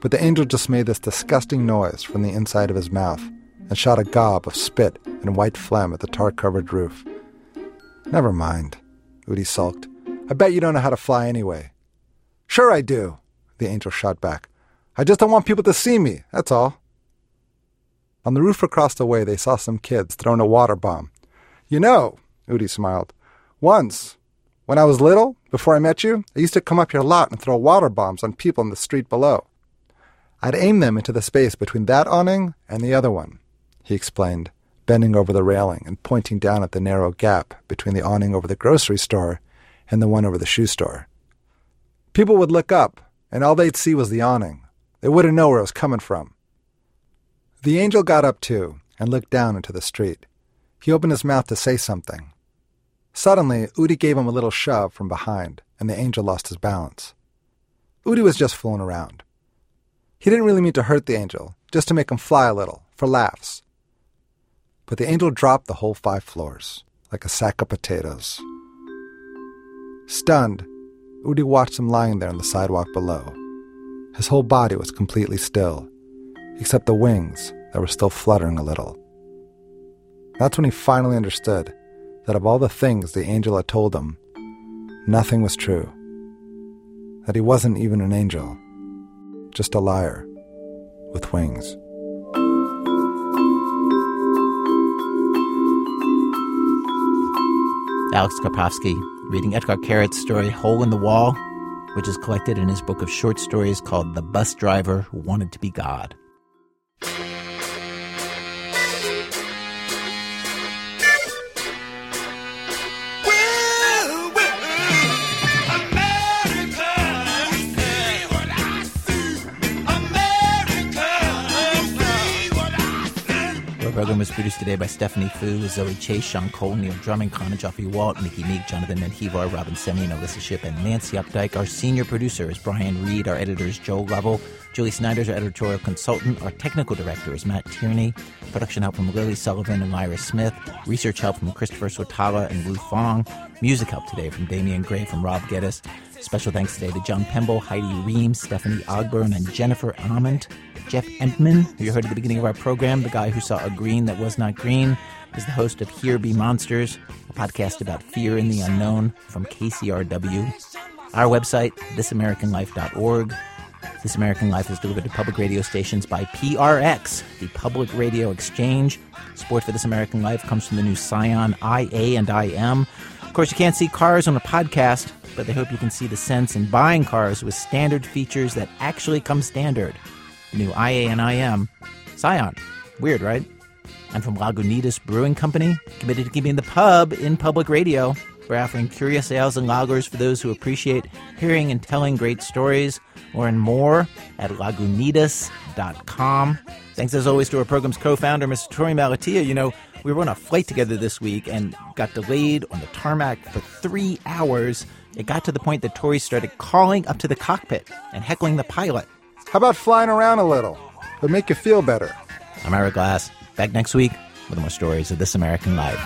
Speaker 17: But the angel just made this disgusting noise from the inside of his mouth and shot a gob of spit and white phlegm at the tar-covered roof. Never mind, Udi sulked. I bet you don't know how to fly anyway. Sure I do, the angel shot back. I just don't want people to see me, that's all. On the roof across the way, they saw some kids throwing a water bomb. You know, Udi smiled, once, when I was little, before I met you, I used to come up here a lot and throw water bombs on people in the street below. I'd aim them into the space between that awning and the other one, he explained, bending over the railing and pointing down at the narrow gap between the awning over the grocery store and the one over the shoe store. People would look up, and all they'd see was the awning. They wouldn't know where it was coming from. The angel got up, too, and looked down into the street. He opened his mouth to say something. Suddenly, Udi gave him a little shove from behind, and the angel lost his balance. Udi was just fooling around. He didn't really mean to hurt the angel, just to make him fly a little, for laughs. But the angel dropped the whole 5 floors, like a sack of potatoes. Stunned, Udi watched him lying there on the sidewalk below. His whole body was completely still, except the wings that were still fluttering a little. That's when he finally understood that of all the things the angel had told him, nothing was true. That he wasn't even an angel, just a liar with wings.
Speaker 2: Alex Karpovsky reading Edgar Carrett's story Hole in the Wall, which is collected in his book of short stories called The Bus Driver Who Wanted to Be God. The program was produced today by Stephanie Fu, Zoe Chase, Sean Cole, Neil Drummond, Connor Joffrey Walt, Nikki Meek, Jonathan Menjivar, Robin Semien, Alyssa Shipp, and Nancy Updike. Our senior producer is Brian Reed. Our editor is Joel Lovell. Julie Snyder is our editorial consultant. Our technical director is Matt Tierney. Production help from Lily Sullivan and Lyra Smith. Research help from Christopher Sotala and Wu Fong. Music help today from Damian Gray from Rob Geddes. Special thanks today to John Pemble, Heidi Reams, Stephanie Ogburn, and Jennifer Almond. Jeff Entman, who you heard at the beginning of our program, the guy who saw a green that was not green, is the host of Here Be Monsters, a podcast about fear and the unknown from KCRW. Our website, thisamericanlife.org. This American Life is delivered to public radio stations by PRX, the Public Radio Exchange. Support for This American Life comes from the new Scion IA and IM. Of course, you can't see cars on a podcast, but they hope you can see the sense in buying cars with standard features that actually come standard. New IA and IM. Scion. Weird, right? And from Lagunitas Brewing Company, committed to keeping the pub in public radio. We're offering curious ales and lagers for those who appreciate hearing and telling great stories. Learn more at lagunitas.com. Thanks as always to our program's co-founder, Mr. Tori Malatia. You know, we were on a flight together this week and got delayed on the tarmac for 3 hours. It got to the point that Tori started calling up to the cockpit and heckling the pilot.
Speaker 17: How about flying around a little? It'll make you feel better.
Speaker 2: I'm Ira Glass. Back next week with more stories of This American Life.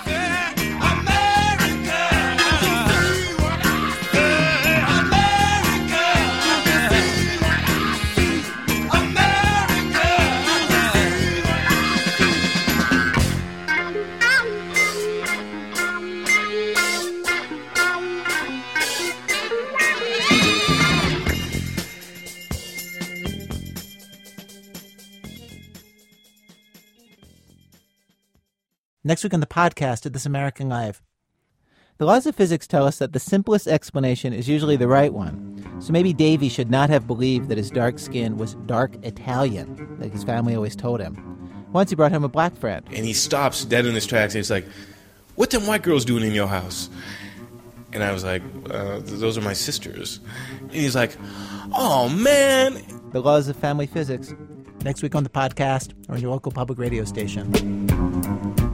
Speaker 2: Next week on the podcast of This American Life. The laws of physics tell us that the simplest explanation is usually the right one. So maybe Davy should not have believed that his dark skin was dark Italian, like his family always told him. Once he brought home a black friend.
Speaker 18: And he stops dead in his tracks and he's like, "What them white girls doing in your house?" And I was like, "Those are my sisters." And he's like, "Oh, man."
Speaker 2: The laws of family physics. Next week on the podcast or on your local public radio station.